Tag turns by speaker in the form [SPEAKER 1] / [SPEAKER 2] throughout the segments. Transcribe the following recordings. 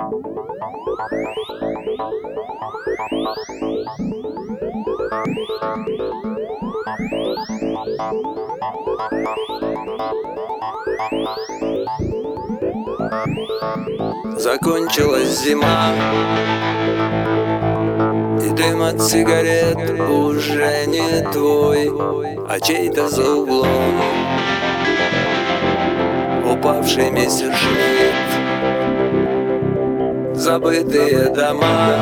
[SPEAKER 1] Закончилась зима, и дым от сигарет уже не твой, а чей-то за углом упавший мессершмитт. Забытые дома,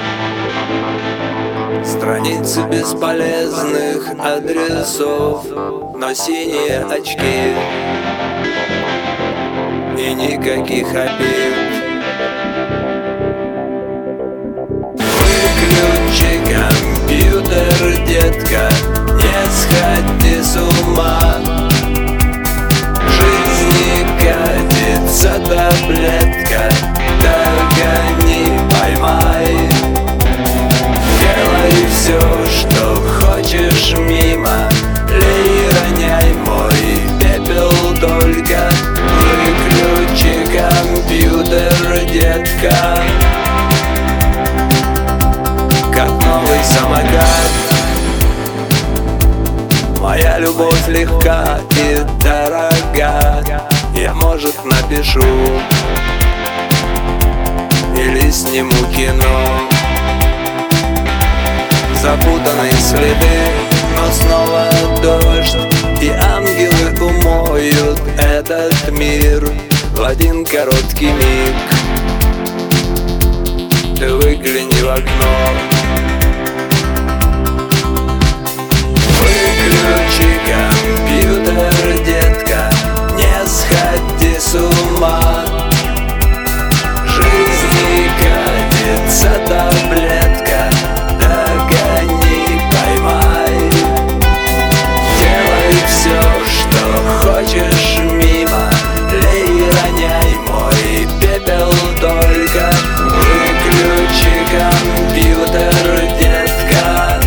[SPEAKER 1] страницы бесполезных адресов, но синие очки и никаких обид. Выключи компьютер, детка, не сходи с ума. Жизнь не катится таблетка, догони, поймай. Делай все, что хочешь мимо, лей, роняй мой пепел только. Выключи компьютер, детка, как новый самокат. Моя любовь легка и дорога, я, может, напишу или сниму кино. Запутанные следы, но снова дождь, и ангелы умоют этот мир в один короткий миг. Ты выгляни в окно. Выключи компьютер, детка, не сходи с ума. Жизнь не катится таблетка, догони, поймай. Делай все, что хочешь мимо, лей, роняй мой пепел только. Выключи компьютер, детка.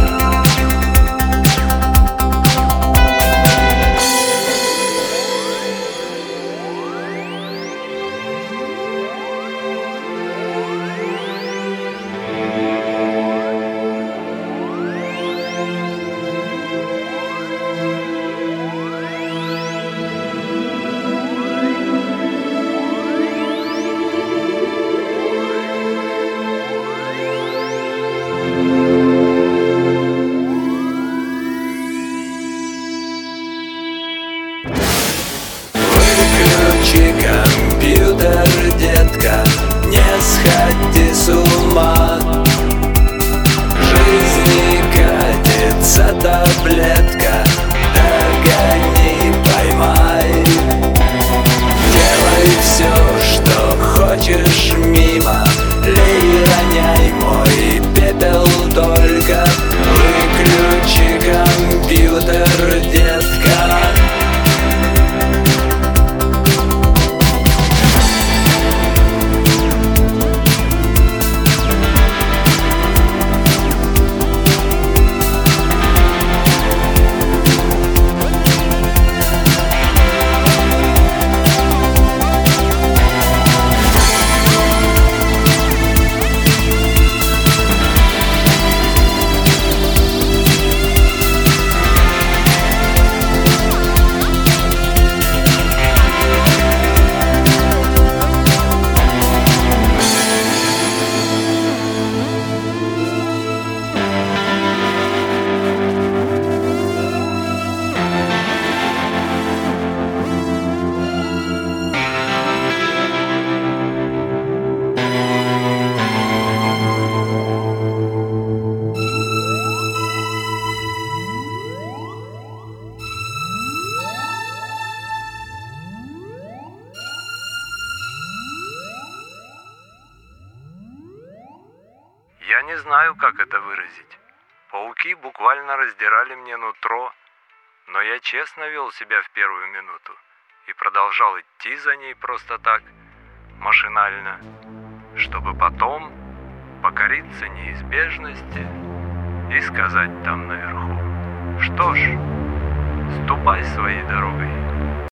[SPEAKER 1] Выключи компьютер, детка, не сходи с ума. Жизнь не катится таблетка, догони, поймай. Делай все, что хочешь мимо, лей, роняй мой пепел только. Выключи компьютер, детка.
[SPEAKER 2] Я не знаю, как это выразить. Пауки буквально раздирали мне нутро, но я честно вел себя в первую минуту и продолжал идти за ней просто так, машинально, чтобы потом покориться неизбежности и сказать там наверху: что ж, ступай своей дорогой.